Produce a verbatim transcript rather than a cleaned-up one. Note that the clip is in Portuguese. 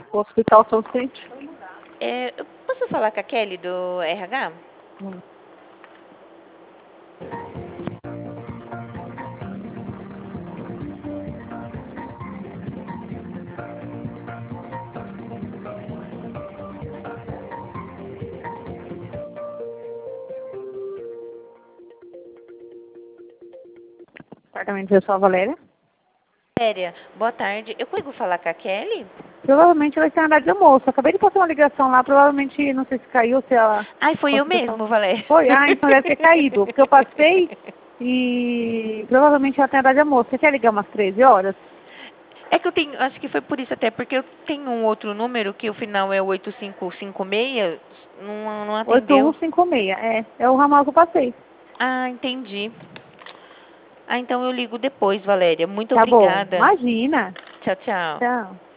Hospital São Vicente. É, eu posso falar com a Kelly do R H? Hum. Departamento pessoal, Valéria. Séria, boa tarde. Eu consigo falar com a Kelly? Provavelmente vai ser na hora de almoço. Acabei de passar uma ligação lá, provavelmente, não sei se caiu, se ela... Ai, foi eu mesmo, Valéria. Foi? Ah, então deve ter caído, porque eu passei e provavelmente ela tem a hora de almoço. Você quer ligar umas treze horas? É que eu tenho, acho que foi por isso até, porque eu tenho um outro número que o final é oito cinco cinco seis, não, não oito atendeu. um cinco seis, é. É o ramal que eu passei. Ah, entendi. Ah, então eu ligo depois, Valéria. Muito Tá bom, obrigada. imagina. Tchau, tchau. Tchau.